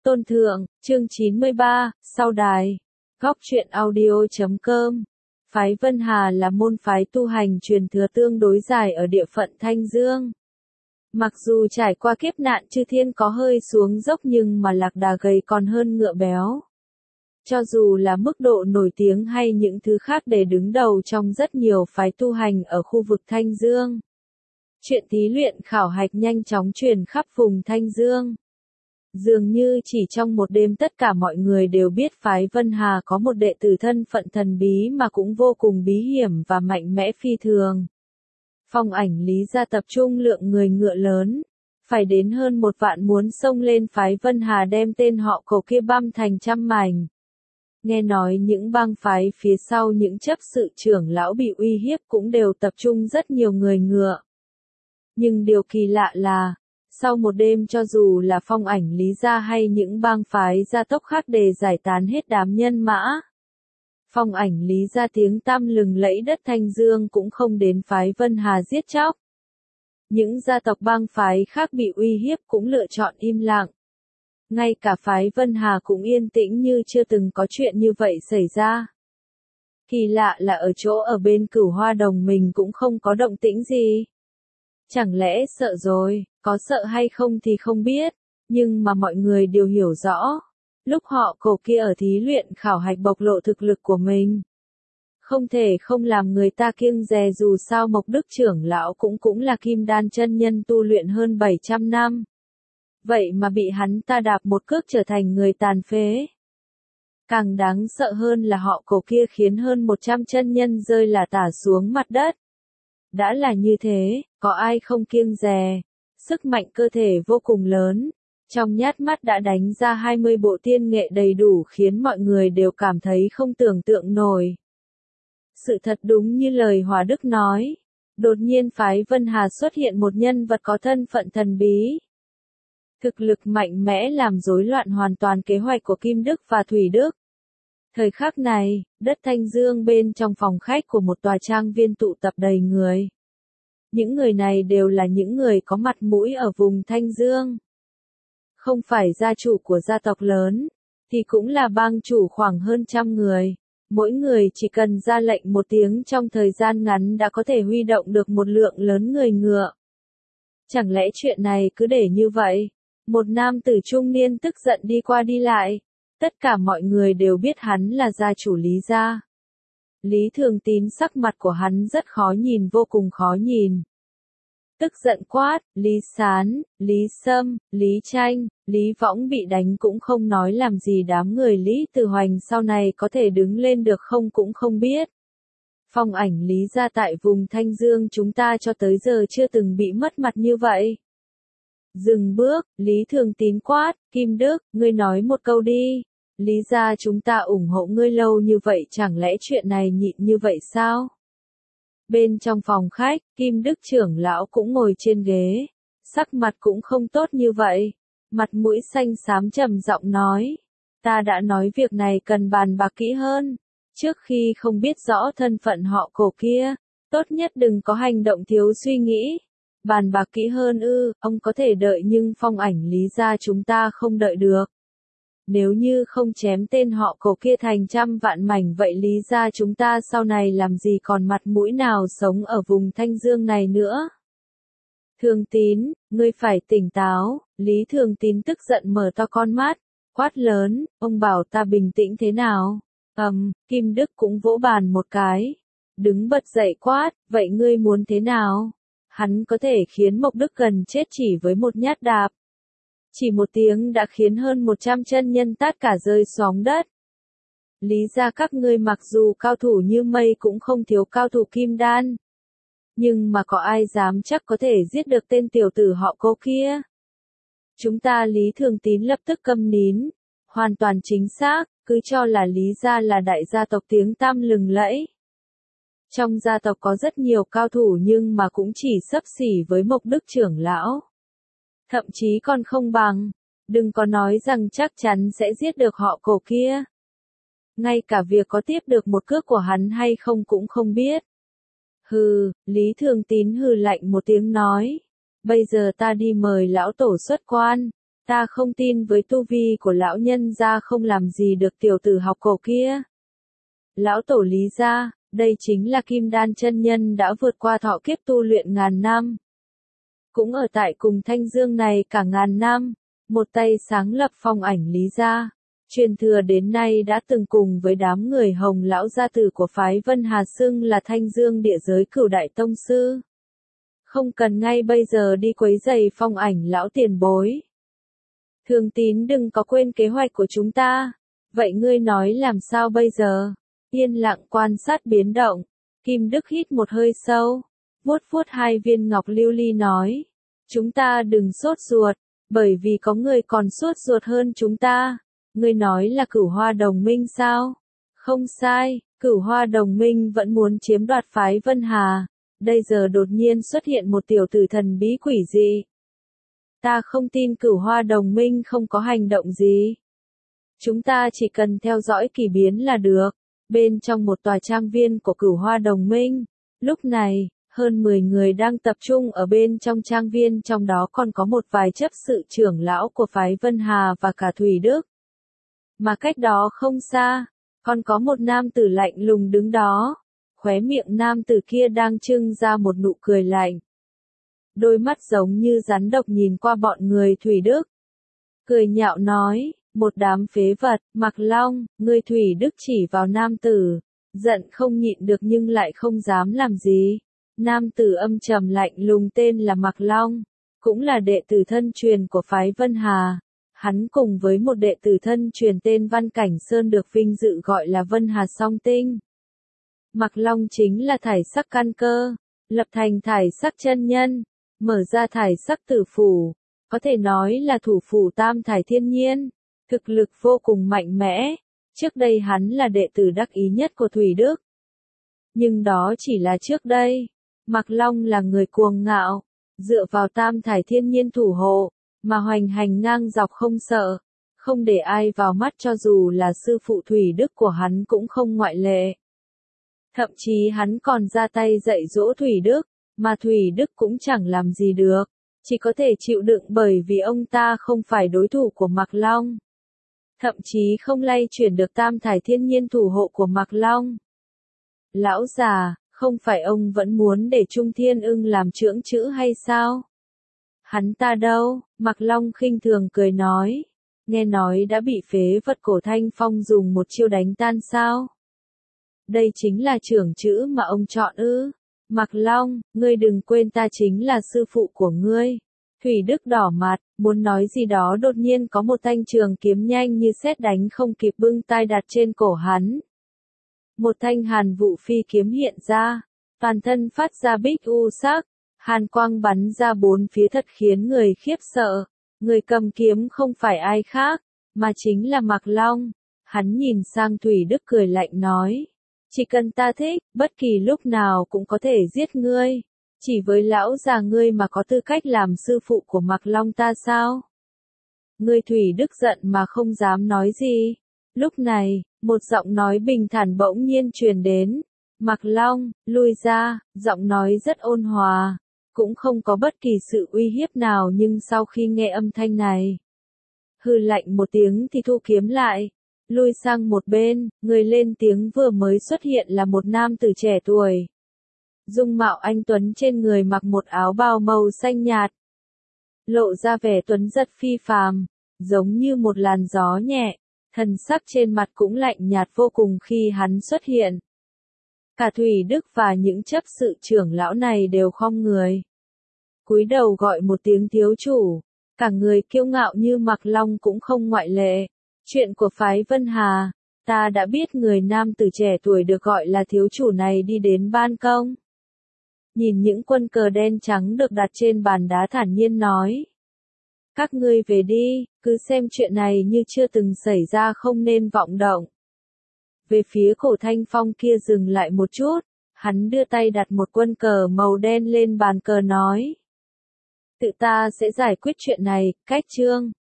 Tôn Thượng, chương 93, sau đài. Góc truyện audio.com. Phái Vân Hà là môn phái tu hành truyền thừa tương đối dài ở địa phận Thanh Dương. Mặc dù trải qua kiếp nạn chư thiên có hơi xuống dốc nhưng mà lạc đà gầy còn hơn ngựa béo. Cho dù là mức độ nổi tiếng hay những thứ khác để đứng đầu trong rất nhiều phái tu hành ở khu vực Thanh Dương. Chuyện thí luyện khảo hạch nhanh chóng truyền khắp vùng Thanh Dương. Dường như chỉ trong một đêm tất cả mọi người đều biết phái Vân Hà có một đệ tử thân phận thần bí mà cũng vô cùng bí hiểm và mạnh mẽ phi thường. Phong ảnh Lý gia tập trung lượng người ngựa lớn, phải đến hơn 1 vạn muốn xông lên phái Vân Hà đem tên họ Cổ kia băm thành trăm mảnh. Nghe nói những bang phái phía sau những chấp sự trưởng lão bị uy hiếp cũng đều tập trung rất nhiều người ngựa. Nhưng điều kỳ lạ là, sau một đêm cho dù là phong ảnh Lý gia hay những bang phái gia tốc khác để giải tán hết đám nhân mã. Phong ảnh Lý gia tiếng tăm lừng lẫy đất Thanh Dương cũng không đến phái Vân Hà giết chóc. Những gia tộc bang phái khác bị uy hiếp cũng lựa chọn im lặng. Ngay cả phái Vân Hà cũng yên tĩnh như chưa từng có chuyện như vậy xảy ra. Kỳ lạ là ở chỗ ở bên Cửu Hoa Đồng mình cũng không có động tĩnh gì. Chẳng lẽ sợ rồi, có sợ hay không thì không biết, nhưng mà mọi người đều hiểu rõ. Lúc họ Cổ kia ở thí luyện khảo hạch bộc lộ thực lực của mình. Không thể không làm người ta kiêng dè dù sao Mộc Đức trưởng lão cũng là kim đan chân nhân tu luyện hơn 700 năm. Vậy mà bị hắn ta đạp một cước trở thành người tàn phế. Càng đáng sợ hơn là họ Cổ kia khiến hơn 100 chân nhân rơi là tả xuống mặt đất. Đã là như thế, có ai không kiêng dè, sức mạnh cơ thể vô cùng lớn, trong nhát mắt đã đánh ra 20 bộ tiên nghệ đầy đủ khiến mọi người đều cảm thấy không tưởng tượng nổi. Sự thật đúng như lời Hòa Đức nói, đột nhiên phái Vân Hà xuất hiện một nhân vật có thân phận thần bí. Thực lực mạnh mẽ làm rối loạn hoàn toàn kế hoạch của Kim Đức và Thủy Đức. Thời khắc này, đất Thanh Dương bên trong phòng khách của một tòa trang viên tụ tập đầy người. Những người này đều là những người có mặt mũi ở vùng Thanh Dương. Không phải gia chủ của gia tộc lớn, thì cũng là bang chủ khoảng hơn 100 người. Mỗi người chỉ cần ra lệnh một tiếng trong thời gian ngắn đã có thể huy động được một lượng lớn người ngựa. Chẳng lẽ chuyện này cứ để như vậy? Một nam tử trung niên tức giận đi qua đi lại. Tất cả mọi người đều biết hắn là gia chủ Lý gia. Lý Thường Tín sắc mặt của hắn rất khó nhìn, vô cùng khó nhìn. Tức giận quát, Lý Sán, Lý Sâm, Lý Tranh, Lý Võng bị đánh cũng không nói làm gì, đám người Lý Tử Hoành sau này có thể đứng lên được không cũng không biết. Phong ảnh Lý gia tại vùng Thanh Dương chúng ta cho tới giờ chưa từng bị mất mặt như vậy. Dừng bước, Lý Thường Tín quát, Kim Đức, ngươi nói một câu đi. Lý gia chúng ta ủng hộ ngươi lâu như vậy, chẳng lẽ chuyện này nhịn như vậy sao? Bên trong phòng khách, Kim Đức trưởng lão cũng ngồi trên ghế. Sắc mặt cũng không tốt như vậy. Mặt mũi xanh xám trầm giọng nói. Ta đã nói việc này cần bàn bạc kỹ hơn. Trước khi không biết rõ thân phận họ Cổ kia, tốt nhất đừng có hành động thiếu suy nghĩ. Bàn bạc kỹ hơn ư, ông có thể đợi nhưng phong ảnh Lý gia chúng ta không đợi được. Nếu như không chém tên họ Cổ kia thành trăm vạn mảnh vậy Lý gia chúng ta sau này làm gì còn mặt mũi nào sống ở vùng Thanh Dương này nữa. Thường Tín, ngươi phải tỉnh táo. Lý Thường Tín tức giận mở to con mắt, quát lớn, ông bảo ta bình tĩnh thế nào? Kim Đức cũng vỗ bàn một cái, đứng bật dậy quát, vậy ngươi muốn thế nào? Hắn có thể khiến Mộc Đức gần chết chỉ với một nhát đạp. Chỉ một tiếng đã khiến hơn 100 chân nhân tất cả rơi xuống đất. Lý gia các ngươi mặc dù cao thủ như mây cũng không thiếu cao thủ kim đan. Nhưng mà có ai dám chắc có thể giết được tên tiểu tử họ Cô kia? Chúng ta Lý Thường Tín lập tức câm nín. Hoàn toàn chính xác, cứ cho là Lý gia là đại gia tộc tiếng tăm lừng lẫy. Trong gia tộc có rất nhiều cao thủ nhưng mà cũng chỉ xấp xỉ với Mộc Đức trưởng lão. Thậm chí còn không bằng, đừng có nói rằng chắc chắn sẽ giết được họ Cổ kia. Ngay cả việc có tiếp được một cước của hắn hay không cũng không biết. Hừ, Lý Thường Tín hừ lạnh một tiếng nói. Bây giờ ta đi mời lão tổ xuất quan. Ta không tin với tu vi của lão nhân gia không làm gì được tiểu tử học cổ kia. Lão tổ Lý gia, đây chính là Kim Đan chân nhân đã vượt qua thọ kiếp tu luyện ngàn năm. Cũng ở tại cùng Thanh Dương này cả ngàn năm, một tay sáng lập phong ảnh Lý gia, truyền thừa đến nay đã từng cùng với đám người Hồng lão gia tử của phái Vân Hà xưng là Thanh Dương địa giới cửu đại tông sư. Không cần ngay bây giờ đi quấy rầy phong ảnh lão tiền bối. Thường Tín đừng có quên kế hoạch của chúng ta. Vậy ngươi nói làm sao bây giờ? Yên lặng quan sát biến động. Kim Đức hít một hơi sâu. Vuốt vuốt hai viên ngọc lưu ly nói. Chúng ta đừng sốt ruột. Bởi vì có người còn sốt ruột hơn chúng ta. Ngươi nói là Cửu Hoa Đồng Minh sao? Không sai, Cửu Hoa Đồng Minh vẫn muốn chiếm đoạt phái Vân Hà. Bây giờ đột nhiên xuất hiện một tiểu tử thần bí quỷ dị. Ta không tin Cửu Hoa Đồng Minh không có hành động gì. Chúng ta chỉ cần theo dõi kỳ biến là được. Bên trong một tòa trang viên của Cửu Hoa Đồng Minh, lúc này, hơn 10 người đang tập trung ở bên trong trang viên, trong đó còn có một vài chấp sự trưởng lão của phái Vân Hà và cả Thủy Đức. Mà cách đó không xa, còn có một nam tử lạnh lùng đứng đó. Khóe miệng nam tử kia đang trưng ra một nụ cười lạnh. Đôi mắt giống như rắn độc nhìn qua bọn người Thủy Đức. Cười nhạo nói, một đám phế vật, Mạc Long, người Thủy Đức chỉ vào nam tử, giận không nhịn được nhưng lại không dám làm gì. Nam tử âm trầm lạnh lùng tên là Mạc Long, cũng là đệ tử thân truyền của phái Vân Hà. Hắn cùng với một đệ tử thân truyền tên Văn Cảnh Sơn được vinh dự gọi là Vân Hà Song Tinh. Mạc Long chính là thải sắc căn cơ, lập thành thải sắc chân nhân, mở ra thải sắc tử phủ, có thể nói là thủ phủ tam thải thiên nhiên, thực lực vô cùng mạnh mẽ. Trước đây hắn là đệ tử đắc ý nhất của Thủy Đức. Nhưng đó chỉ là trước đây. Mạc Long là người cuồng ngạo, dựa vào tam thải thiên nhiên thủ hộ, mà hoành hành ngang dọc không sợ, không để ai vào mắt, cho dù là sư phụ Thủy Đức của hắn cũng không ngoại lệ. Thậm chí hắn còn ra tay dạy dỗ Thủy Đức, mà Thủy Đức cũng chẳng làm gì được, chỉ có thể chịu đựng bởi vì ông ta không phải đối thủ của Mạc Long. Thậm chí không lay chuyển được tam thải thiên nhiên thủ hộ của Mạc Long. Lão già, không phải ông vẫn muốn để Trung Thiên Ưng làm trưởng chữ hay sao? Hắn ta đâu? Mạc Long khinh thường cười nói. Nghe nói đã bị phế vật Cổ Thanh Phong dùng một chiêu đánh tan sao? Đây chính là trưởng chữ mà ông chọn ư? Mạc Long, ngươi đừng quên ta chính là sư phụ của ngươi. Thủy Đức đỏ mặt, muốn nói gì đó, đột nhiên có một thanh trường kiếm nhanh như sét đánh không kịp bưng tay đặt trên cổ hắn. Một thanh hàn vụ phi kiếm hiện ra, toàn thân phát ra bích u sắc, hàn quang bắn ra bốn phía thật khiến người khiếp sợ. Người cầm kiếm không phải ai khác, mà chính là Mạc Long. Hắn nhìn sang Thủy Đức cười lạnh nói, chỉ cần ta thích, bất kỳ lúc nào cũng có thể giết ngươi. Chỉ với lão già ngươi mà có tư cách làm sư phụ của Mạc Long ta sao? Ngươi Thủy Đức giận mà không dám nói gì. Lúc này, một giọng nói bình thản bỗng nhiên truyền đến. Mạc Long, lui ra, giọng nói rất ôn hòa, cũng không có bất kỳ sự uy hiếp nào, nhưng sau khi nghe âm thanh này, hừ lạnh một tiếng thì thu kiếm lại, lui sang một bên. Người lên tiếng vừa mới xuất hiện là một nam tử trẻ tuổi. Dung mạo anh tuấn, trên người mặc một áo bào màu xanh nhạt, lộ ra vẻ tuấn giật phi phàm, giống như một làn gió nhẹ. Thần sắc trên mặt cũng lạnh nhạt vô cùng khi hắn xuất hiện. Cả Thủy Đức và những chấp sự trưởng lão này đều khom người, cúi đầu gọi một tiếng thiếu chủ. Cả người kiêu ngạo như Mạc Long cũng không ngoại lệ. Chuyện của phái Vân Hà, ta đã biết. Người nam tử trẻ tuổi được gọi là thiếu chủ này đi đến ban công, nhìn những quân cờ đen trắng được đặt trên bàn đá, thản nhiên nói. Các ngươi về đi, cứ xem chuyện này như chưa từng xảy ra, không nên vọng động. Về phía Cổ Thanh Phong kia dừng lại một chút, hắn đưa tay đặt một quân cờ màu đen lên bàn cờ nói. Tự ta sẽ giải quyết chuyện này, cách chương.